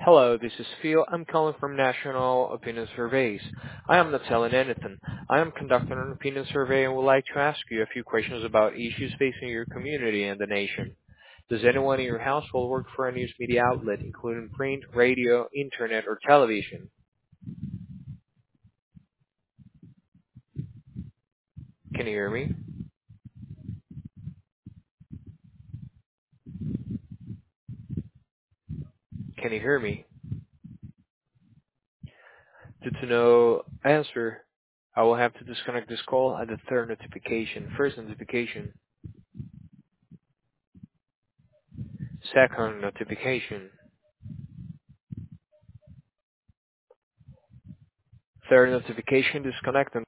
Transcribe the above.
Hello, this is Phil. I'm calling from National Opinion Surveys. I am not telling anything. I am conducting an opinion survey and would like to ask you a few questions about issues facing your community and the nation. Does anyone in your household work for a news media outlet, including print, radio, internet, or television? Can you hear me? Can you hear me? Due to no answer, I will have to disconnect this call at the third notification. First notification, second notification, third notification, disconnect.